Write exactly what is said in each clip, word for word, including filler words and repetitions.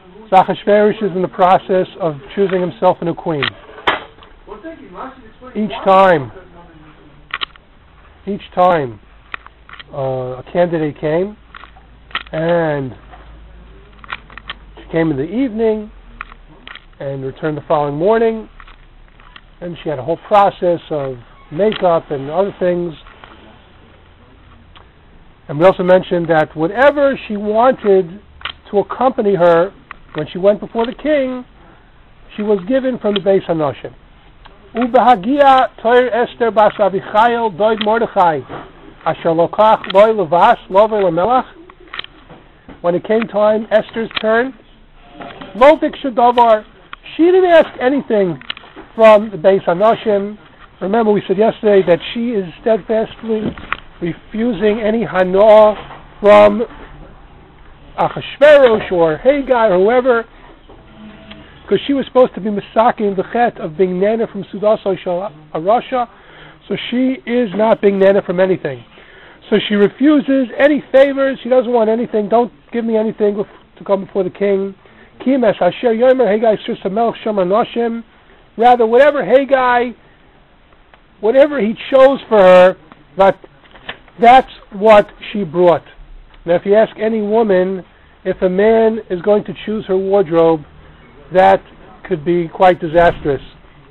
So Achashverosh is in the process of choosing himself a new queen. Each time, each time uh, a candidate came, and she came in the evening and returned the following morning, and she had a whole process of makeup and other things. And we also mentioned that whatever she wanted to accompany her when she went before the king, she was given from the Beis Hanoshim. Ubehagia toir Esther bas Abichail doid Mordechai asher lokach loy levas lovei lemelach. When it came time, Esther's turn, lo biksha davar, she didn't ask anything from the Beis Hanoshim. Remember, we said yesterday that she is steadfastly refusing any hana from Achashverosh or Hagar or whoever, because she was supposed to be misaking the chet of being nana from Sudasai Shal Arasha, so she is not being nana from anything. So she refuses any favors. She doesn't want anything. Don't give me anything to come before the king. Kimes Asher Yomer Hagai Sirsa Melch Shema Noshim. Rather, whatever Hagai, whatever he chose for her, that that's what she brought. Now, if you ask any woman if a man is going to choose her wardrobe, that could be quite disastrous.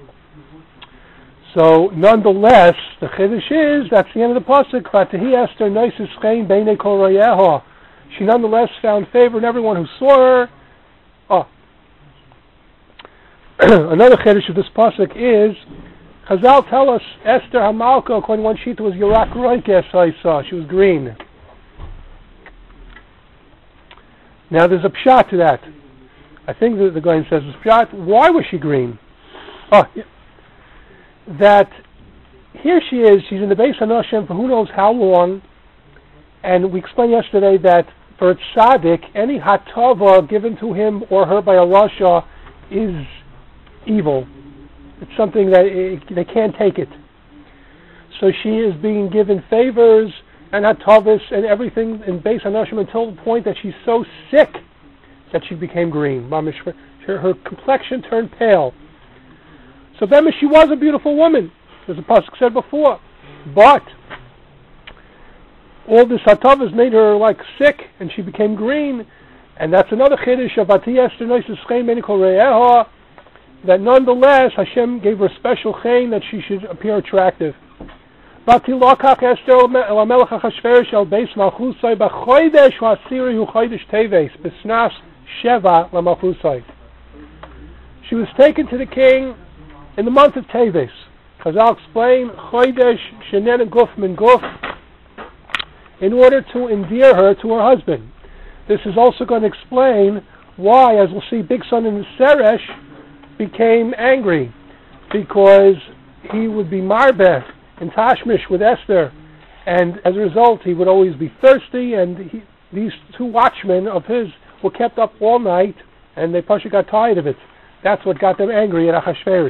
So, nonetheless, the chiddush is, that's the end of the pasuk. Vatahi Esther noises chein beinei kol royeha. She nonetheless found favor in everyone who saw her. Oh. Another chiddush of this pasuk is, Chazal tell us Esther Hamalka, according to one sheet, was Yorak Roikes, I saw. She was green. Now there's a pshat to that. I think the, the guy says the pshat. Why was she green? Oh, yeah. That here she is. She's in the Beis Hanoshim for who knows how long. And we explained yesterday that for a tzaddik, any hatava given to him or her by a rasha is evil. It's something that it, they can't take it. So she is being given favors and hatavis and everything in Beis Hanoshim until the point that she's so sick that she became green. Her, her complexion turned pale. So then she was a beautiful woman, as the pasuk said before. But all this hatavis made her like sick, and she became green. And that's another chiddush of Vati Esther noises chein beinei kol royeha, that nonetheless Hashem gave her a special chein that she should appear attractive. Vati lokach Esther el melech Achashverosh el beis malchusai b'chodesh ha'asiri hu chodesh teves b'snas sheva lamalchusai. She was taken to the king in the month of Teves. Chazal explain chodesh shenen guf min guf, in order to endear her to her husband. This is also going to explain why, as we'll see, Big Son in Seresh became angry, because he would be marbeh in Tashmish with Esther, and as a result he would always be thirsty, and he, these two watchmen of his were kept up all night, and they probably got tired of it. That's what got them angry at Achashverosh.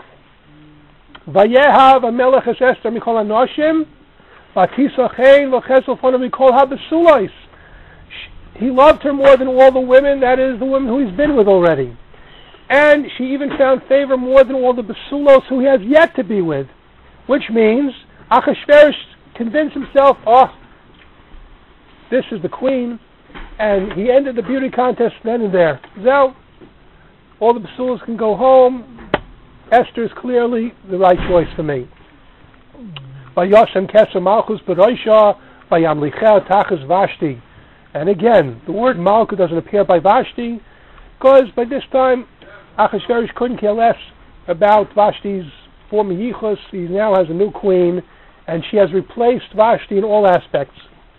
Vayehav Amelech es Esther mikol hanoshim, v'tisa chein v'chesel fanav mikol habesulos. He loved her more than all the women, that is, the women who he's been with already. And she even found favor more than all the basulos who he has yet to be with. Which means, Achashverosh convinced himself, oh, this is the queen, and he ended the beauty contest then and there. So, all the basulos can go home. Esther is clearly the right choice for me. Vayoshem keser malchus b'roisha, vayamlicheh tachas Vashti. And again, the word Malka doesn't appear by Vashti, because by this time, Achashverosh couldn't care less about Vashti's former yichus. He now has a new queen, and she has replaced Vashti in all aspects.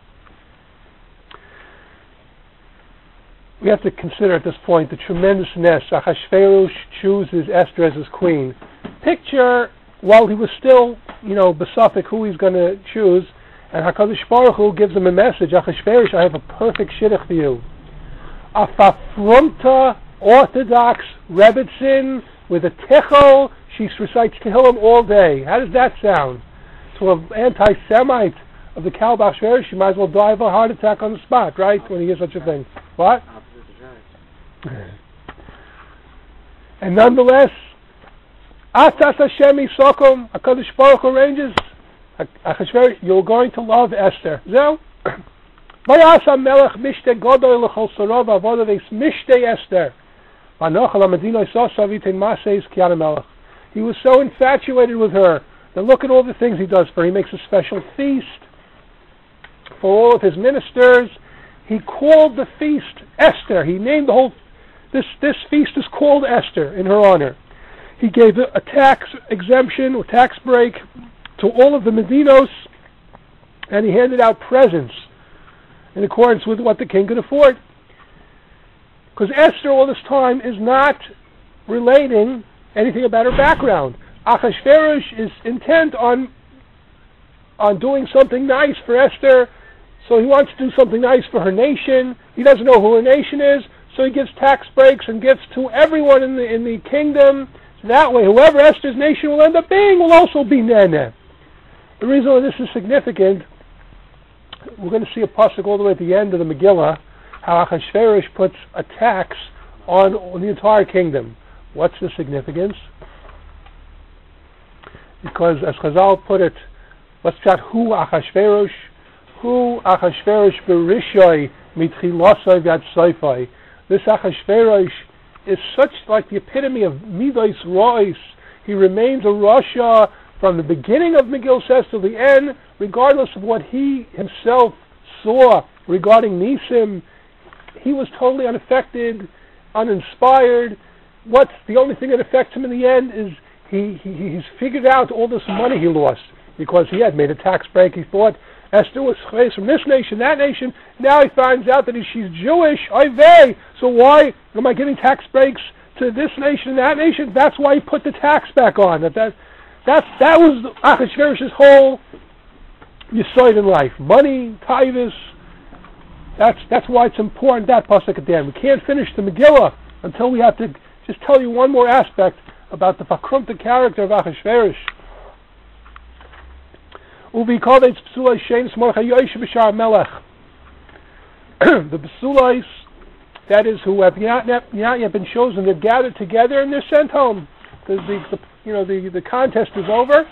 We have to consider at this point the tremendousness. Achashverosh chooses Esther as his queen. Picture, while he was still, you know, besuffic who he's going to choose, and HaKadosh Baruch Hu gives him a message. Achashverosh, I have a perfect shidduch for you. A fafrumta, Orthodox Rebbitzin with a tichel. She recites Tehillim all day. How does that sound? To an anti-Semite of the Kalb Achashverosh, she might as well die of a heart attack on the spot, right? When he hears such a thing. What? And nonetheless, Atas Hashem Yisokum, HaKadosh Baruch Hu arranges, Achashverosh, you're going to love Esther. Zeu. Vayasa Melech Mishte Godoy L'chol Sorov Avodah Veis Mishte Esther. Vanochel HaMedino Yisosav Yitin Maseis Kiana Melech. He was so infatuated with her. Then look at all the things he does for her. He makes a special feast for all of his ministers. He called the feast Esther. He named the whole, this, this feast is called Esther in her honor. He gave a tax exemption or tax break to all of the Medinos, and he handed out presents in accordance with what the king could afford. Because Esther all this time is not relating anything about her background. Achashverosh is intent on on doing something nice for Esther, so he wants to do something nice for her nation. He doesn't know who her nation is, so he gives tax breaks and gifts to everyone in the in the kingdom. So that way, whoever Esther's nation will end up being will also be Nene. The reason why this is significant, we're going to see a pasuk all the way at the end of the Megillah, how Achashverosh puts a tax on, on the entire kingdom. What's the significance? Because as Chazal put it, let's chat who Achashverosh, who Achashverosh berishoy mitchilosay v'ad soifay. This Achashverosh is such like the epitome of midos rois. He remains a Rasha from the beginning of Megillah says to the end, regardless of what he himself saw regarding Nisim. He was totally unaffected, uninspired. What's the only thing that affects him in the end is he, he he's figured out all this money he lost because he had made a tax break. He thought Esther was from this nation, that nation. Now he finds out that she's Jewish. Oy vey. So why am I giving tax breaks to this nation and that nation? That's why he put the tax back on. That that that's, that was Achashverosh's whole yisoid in life. Money, tithus. That's that's why it's important, that pasuk at the end. We can't finish the Megillah until we have to just tell you one more aspect about the fakrumta character of Achashverosh. Uvi kodesh psulais shenis Mordechai Yoshev b'shar melech. The psulais, that is, who have not, not, not yet been chosen, they're gathered together and they're sent home because the, the you know the, the contest is over.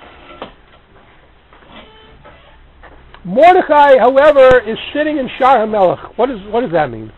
Mordechai, however, is sitting in Shar HaMelech. What, is, what does that mean?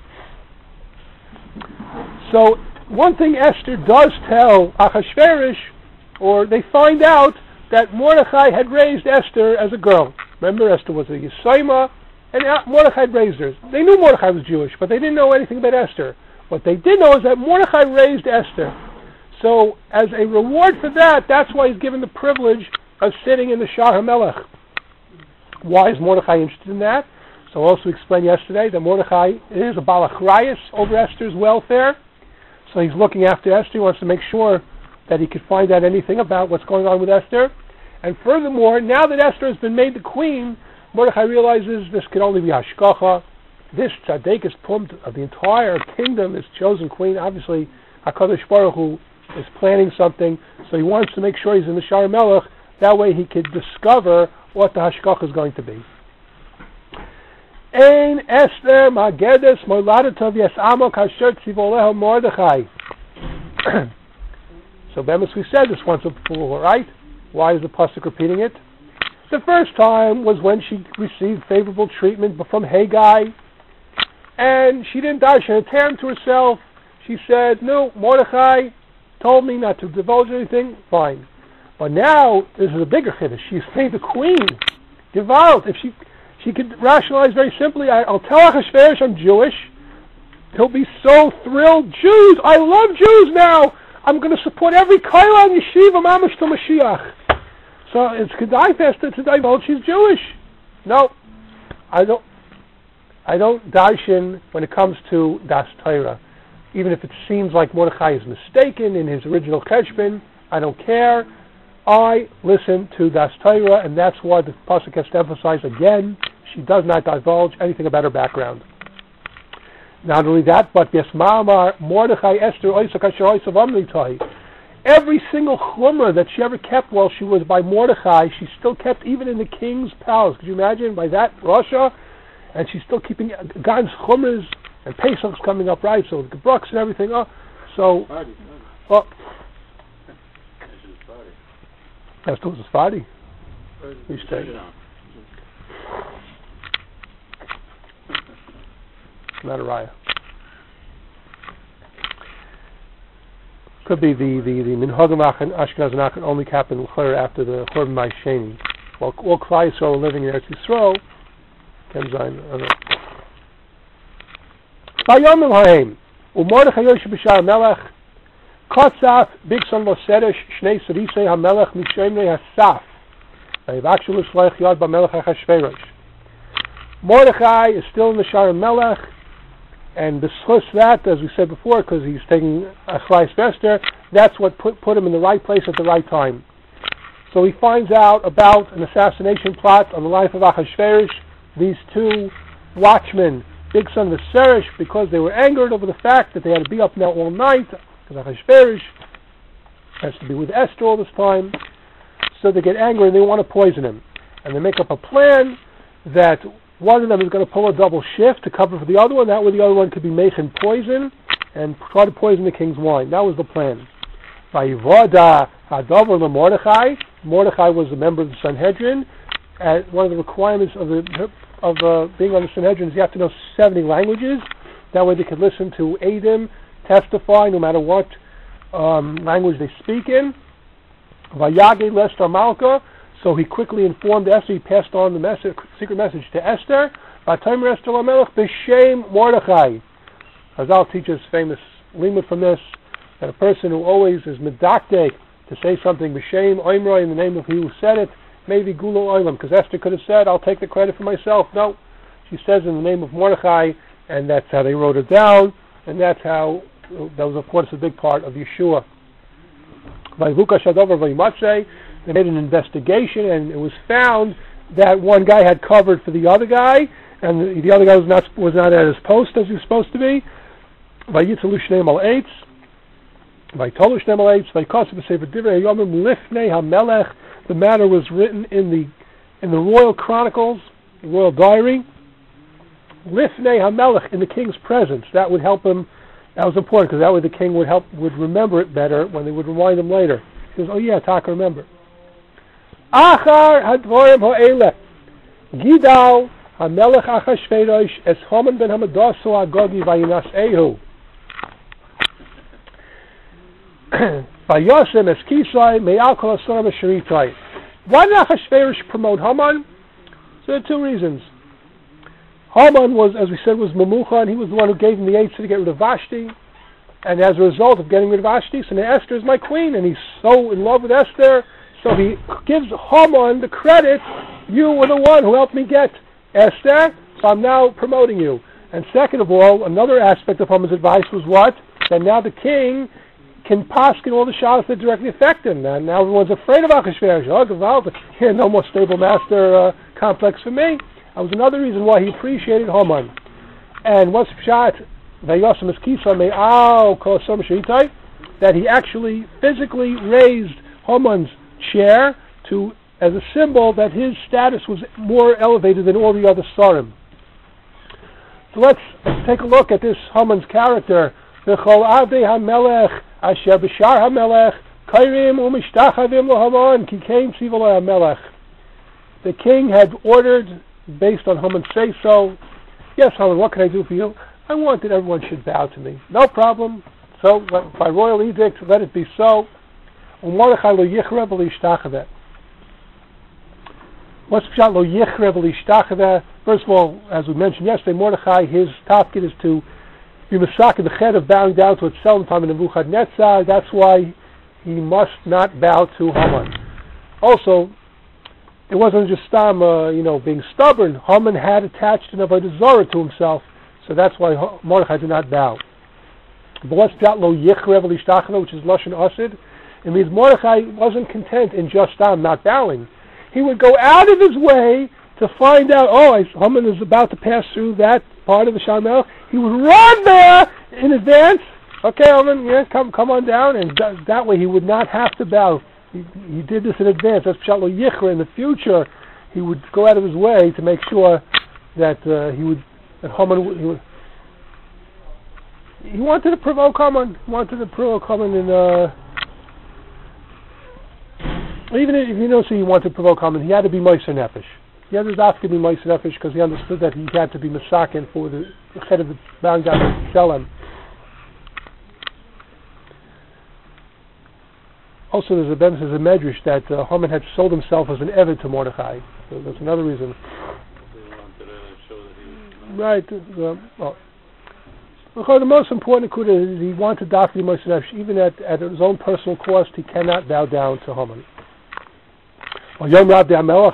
So, one thing Esther does tell Achashverosh, or they find out that Mordechai had raised Esther as a girl. Remember, Esther was a Yisayma, and Mordechai had raised her. They knew Mordechai was Jewish, but they didn't know anything about Esther. What they did know is that Mordechai raised Esther. So, as a reward for that, that's why he's given the privilege of sitting in the Shar HaMelech. Why is Mordechai interested in that? So I also explained yesterday that Mordechai is a balachrayas over Esther's welfare. So he's looking after Esther. He wants to make sure that he could find out anything about what's going on with Esther. And furthermore, now that Esther has been made the queen, Mordechai realizes this can only be hashkacha. This tzaddik is pumped of the entire kingdom, this chosen queen. Obviously, HaKadosh Baruch Hu is planning something. So he wants to make sure he's in the Shar Melech. That way he could discover what the hashkach is going to be. Ein Esther Magedes Moladetov Yesamo Kasher Tzivoleho Mordechai. So Bemis, we said this once before, right? Why is the pasuk repeating it? The first time was when she received favorable treatment from Haggai, and she didn't die. She had turned to herself. She said, "No, Mordechai told me not to divulge anything. Fine." But now, this is a bigger chiddush. She's made the queen. Gewalt. If she she could rationalize very simply, I, I'll tell Achashverosh I'm Jewish. He'll be so thrilled. Jews! I love Jews now! I'm going to support every Kaila and Yeshiva Mamash to Mashiach. So it's Kedai Festa to divulge she's Jewish. No. I don't I don't darshan when it comes to Das Torah. Even if it seems like Mordechai is mistaken in his original cheshbon, I don't care. I listen to Das Torah, and that's why the pasuk has to emphasize again, she does not divulge anything about her background. Not only that, but Yesma'amar Mordechai Esther Oisa Kasher Oisa Vamlitai. Every single chumrah that she ever kept while she was by Mordechai, she still kept even in the king's palace. Could you imagine, by that Rasha? And she's still keeping God's chumras And Pesach's coming up, right? So the Gebrooks and everything. Oh, so, oh, that's to his party. We stay. Not a raya. Could be the the the minhagim and Ashkenaz and Aachen only happened after the Churban Ma'asheni. While all Klal Yisrael were living in Eretz Yisrael, Ken Zayin. Vayomim haim uMordechai Yosef b'Shar Melech Kotzaf Bigson Lo Seresh Shnei Sarisei HaMelech Mishemnei Hasaf Vayivakshul L'Shleich Yad BaMelech Achashverosh. Mordechai is still in the Shar Melech, and b'schus that, as we said before, because he's taking a slice of Esther, that's what put, put him in the right place at the right time. So he finds out about an assassination plot on the life of Achashverosh. These two watchmen, Bigson and Viserys, because they were angered over the fact that they had to be up now all night, because Achashverosh has to be with Esther all this time, so they get angry and they want to poison him. And they make up a plan that one of them is going to pull a double shift to cover for the other one. That way the other one could be making poison and try to poison the king's wine. That was the plan. Vayivoda Hadavar LeMordechai. Mordechai was a member of the Sanhedrin. And one of the requirements of the of uh, being on the Sanhedrin is you have to know seventy languages. That way they could listen to Eidim testify no matter what um, language they speak in. Vayage Lester Malka. So he quickly informed Esther. He passed on the message, secret message to Esther. V'Taymer Esther LaMelech b'Shem Mordechai. Chazal teaches famous limud from this, that a person who always is medakdek to say something b'Shem Oimroi, in the name of he who said it, maybe Gulo Oilam, because Esther could have said, I'll take the credit for myself. No, she says in the name of Mordechai, and that's how they wrote it down, and that's how, that was of course a big part of Yeshua. Vayivuka Shadover Vayimatzeh. They made an investigation, and it was found that one guy had covered for the other guy, and the, the other guy was not was not at his post as he was supposed to be. Vayitzalu Shneim Al Eitz, Vayitolu Shneim Al Eitz, Vayikosav B'Sefer Divrei Hayomim Lifnei HaMelech. The matter was written in the in the royal chronicles, the royal diary. Lifnei HaMelech, in the king's presence. That would help him. That was important because that way the king would help would remember it better when they would remind him later. He goes, oh yeah, Taka, remember. Achar hadvorim ha'eleh Gidal hamelech Achashverosh es Haman ben Hamadasu Agogi vayinas ehu vayosem es Kisai me'al kol asaramesheritai. Why did Achashverosh promote Haman? So there are two reasons. Haman was, as we said, was Mamucha, and he was the one who gave him the eitzah to get rid of Vashti. And as a result of getting rid of Vashti, so now Esther is my queen, and he's so in love with Esther. So he gives Haman the credit, you were the one who helped me get Esther, so I'm now promoting you. And second of all, another aspect of Haman's advice was what? That now the king can paskin all the shalos that directly affect him. And now everyone's afraid of Achashverosh. Oh, Gavalda, here, no more stable master uh, complex for me. That was another reason why he appreciated Haman. And what's Pshat? That he actually physically raised Haman's chair to as a symbol that his status was more elevated than all the other sarim. So let's take a look at this Haman's character. The king had ordered, based on Haman's say so, yes, Haman, what can I do for you? I want that everyone should bow to me. No problem. So, by royal edict, let it be so. What's pshat lo yichrev l'ishtacheveh? First of all, as we mentioned yesterday, Mordechai, his tafkid is to be masak the head of bowing down to itself time in Nebuchadnezzar. That's why he must not bow to Haman. Also, it wasn't just Stam, uh, you know, being stubborn. Haman had attached an avodah zarah to himself. So that's why Mordechai did not bow. But what's pshat lo yichrev l'ishtacheveh, which is lashon asid? It means Mordechai wasn't content in just um, not bowing. He would go out of his way to find out, oh, Haman is about to pass through that part of the Shar Melech. He would run there in advance. Okay, Haman, yeah, come come on down. And th- that way he would not have to bow. He, he did this in advance. That's pshat lo yichrev. In the future, he would go out of his way to make sure that uh, he would, that Haman would, he would, he wanted to provoke Haman. He wanted to provoke Haman in, uh, even if you don't see he wanted to provoke Haman, he had to be Moiser Nefesh. He had to ask to be Moiser Nefesh because he understood that he had to be Masakin for the head of the bound down to Shalem. Also, there's a benefit, there's a medrash that uh, Haman had sold himself as an Eved to Mordechai. So that's another reason. Right. Uh, well, the most important kuda is he wanted to be Moiser Nefesh, even at, at his own personal cost. He cannot bow down to Haman. I like to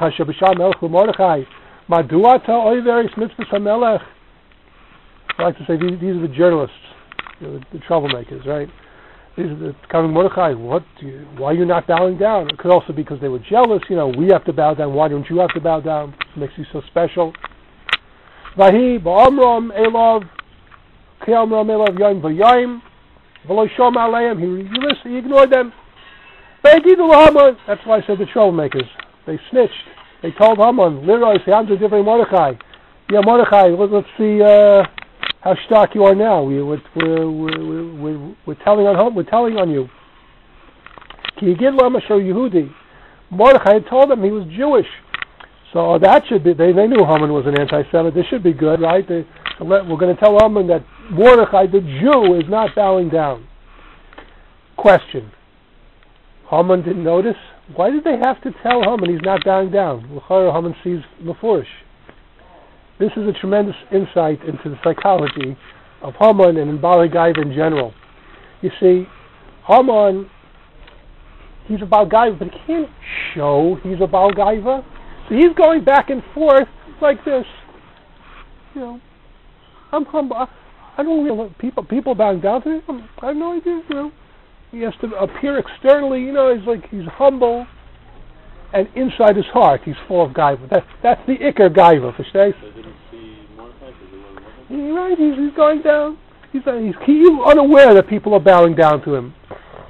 say these, these are the journalists, you know, the, the troublemakers, right? These are the coming Mordechai. What? Do you, why are you not bowing down? It could also be because they were jealous. You know, we have to bow down. Why don't you have to bow down? It makes you so special. Vahi ba'amram elav ke'amram elav yom v'yom v'lo shom aleim. He he ignored them. That's why I said the troublemakers. They snitched. They told Haman, Leroy, say, I'm just different Mordechai. Yeah, Mordechai, let, let's see uh, how stark you are now. We, we're, we're, we're, we're, we're telling on home. We're telling on you. Can you get Lama Show Yehudi? Mordechai had told them he was Jewish. So that should be, they, they knew Haman was an anti-Semite. This should be good, right? They, we're going to tell Haman that Mordechai, the Jew, is not bowing down. Question. Haman didn't notice. Why did they have to tell Haman he's not bowing down? Haman sees Mefurish. This is a tremendous insight into the psychology of Haman and in Baalei Gaiva in general. You see, Haman, he's a Baal Gaiva, but he can't show he's a Baal Gaiva. So he's going back and forth like this. You know, I'm humble. I don't really people people bowing down to me. I have no idea. You know. He has to appear externally, you know, he's like, he's humble, and inside his heart, he's full of gaiva. That, that's the Iker gaiva, verstehst? So didn't see Mordechai because he wasn't looking? Right, he's, he's going down. He's, he's, he's unaware that people are bowing down to him.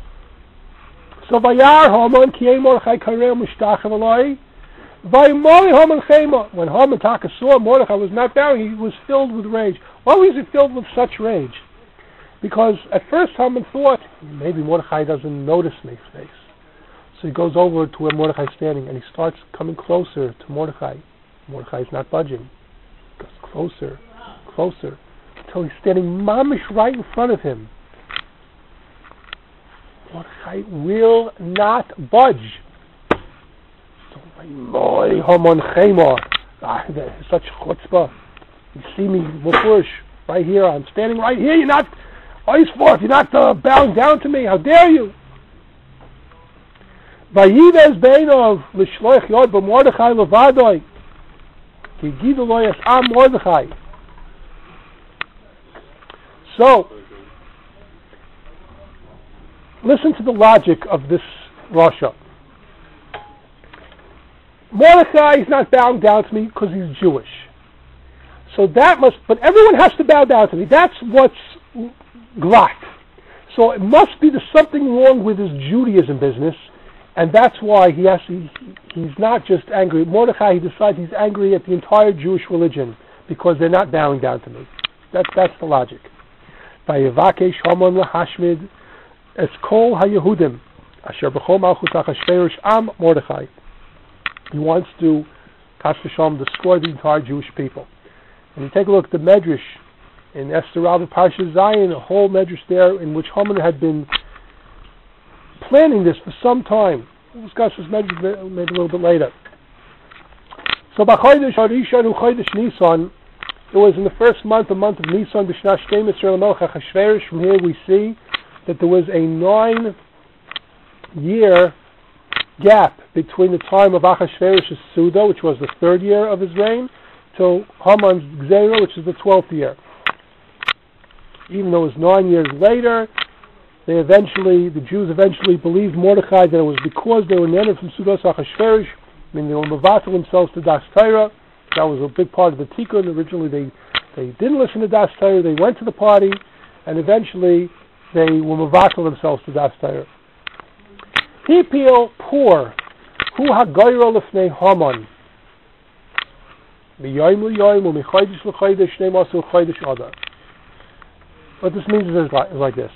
So, Vayar Haman, Kiei Mordechai Kareh Mushtachem Eloi, Vayimori Haman Chema. When Haman Taka saw Mordechai was not bowing, he was filled with rage. Why was he filled with such rage? Because at first Haman thought, maybe Mordechai doesn't notice me face. So he goes over to where Mordechai is standing and he starts coming closer to Mordechai. Mordechai is not budging. He goes closer, closer, until he's standing mamish right in front of him. Mordechai will not budge. So, my Haman Chema, such chutzpah. You see me, Mufurish, right here. I'm standing right here. You're not... Oisforth, you're not uh, bowing down to me. How dare you? Vayives beinov l'shloich yod b'Mordechai levadoi ki gidu lo yas'am Mordechai. So, listen to the logic of this Rasha. Mordechai is not bowing down to me because he's Jewish. So that must, but everyone has to bow down to me. That's what's Glak. So it must be there's something wrong with his Judaism business, and that's why he has to, he's not just angry. Mordechai, he decides he's angry at the entire Jewish religion because they're not bowing down to me. That's that's the logic. Vayevakesh Haman lahashmid es kol haYehudim asher b'chol malchus Achashverosh am Mordechai. He wants to, Chas v'Shalom, destroy the entire Jewish people. And you take a look at the Medrash in Esther Rabbah Parsha Zion, a whole medrash there in which Haman had been planning this for some time. We'll discuss this medrash maybe a little bit later. So, B'chodesh Harishon Hu Chodesh Nisan, it was in the first month, the month of Nisan, B'shnas Shtei Mitzrayim Melech Achashverosh. From here we see that there was a nine-year gap between the time of Achashverosh's Suda, which was the third year of his reign, till Haman's Gzeira, which is the twelfth year. Even though it was nine years later, they eventually, the Jews eventually believed Mordechai that it was because they were netted from Sudas Achashverosh. I mean, they were mevatel themselves to Das Torah. That was a big part of the Tikkun. Originally, they they didn't listen to Das Torah. They went to the party, and eventually they were mevatel themselves to Das Torah. Hipil poor, hu hagoyro lefnei Haman. Miyoim liyoim u'michodesh l'chodesh shnei masu chodesh adar. What this means is like, is like this.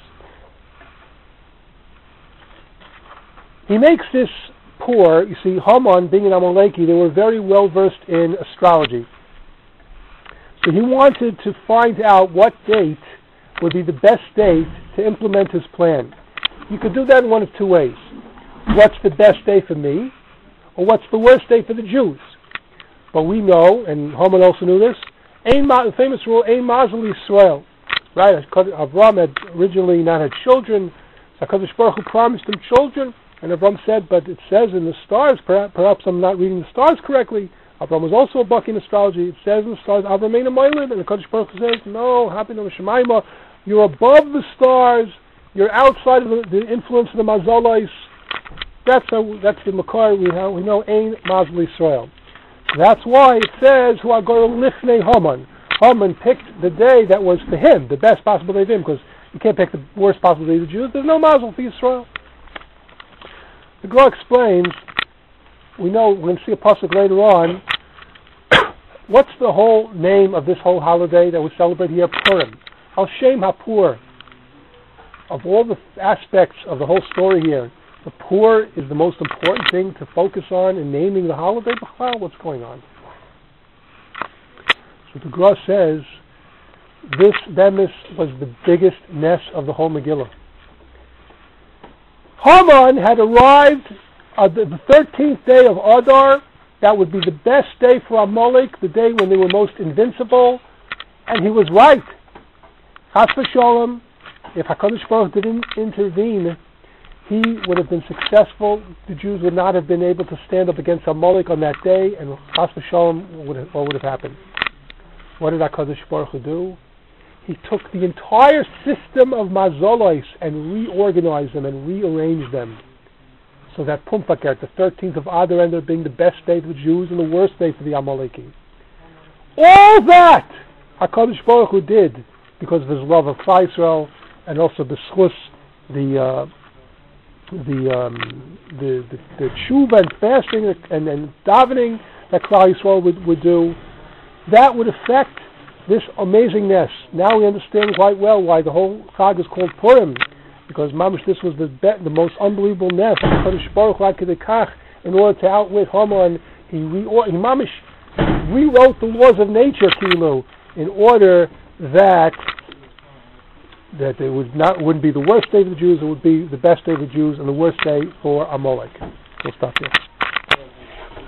He makes this poor, you see, Haman, being an Amaleki, they were very well versed in astrology. So he wanted to find out what date would be the best date to implement his plan. You could do that in one of two ways. What's the best day for me? Or what's the worst day for the Jews? But we know, and Haman also knew this, Ein Ma, the famous rule, Ein Mazel Yisrael. Right? Avram had originally not had children. HaKadosh Baruch Hu promised him children. And Avram said, but it says in the stars, perhaps I'm not reading the stars correctly. Avram was also a buck in astrology. It says in the stars, Avram ain't a Moilid. And the HaKadosh Baruch Hu says, no, happy no Shemaima. You're above the stars. You're outside of the, the influence of the Mazalos. That's a, that's the Makar we know. We know Ein Mazel Yisrael. That's why it says, Hu Agor Lifnei Haman. Haman picked the day that was for him, the best possible day for him, because you can't pick the worst possible day for the Jews. There's no Mazel for Yisrael. The Gra explains, we know, we're going to see a pasuk later on, what's the whole name of this whole holiday that we celebrate here? Purim. Al Shem HaPur. Of all the aspects of the whole story here, the Pur is the most important thing to focus on in naming the holiday. What's going on? So the Gra says, this Bemis was the biggest ness of the whole Megillah. Haman had arrived on the thirteenth day of Adar. That would be the best day for Amalek, the day when they were most invincible. And he was right. Chas v'sholom, if HaKadosh Baruch Hu didn't intervene, he would have been successful. The Jews would not have been able to stand up against Amalek on that day, and Chas v'sholom, what would have happened? What did HaKadosh Baruch Hu do? He took the entire system of Mazolos and reorganized them and rearranged them. So that Pumpakert, the thirteenth of Adar, ended up being the best day for the Jews and the worst day for the Amaleki. All that HaKadosh Baruch Hu did because of his love of Israel and also b'schus the uh, the, um, the the the tshuva and fasting and, and davening that Klal Yisrael would, would do. That would affect this amazingness. Now we understand quite well why the whole Chag is called Purim, because Mamish, this was the be- the most unbelievable ness. HaKadosh Baruch Hu, in order to outwit Haman, he, re- he Mamish rewrote the laws of nature, Kilu, in order that that it would not wouldn't be the worst day for the Jews, it would be the best day for the Jews and the worst day for Amalek. We'll stop here.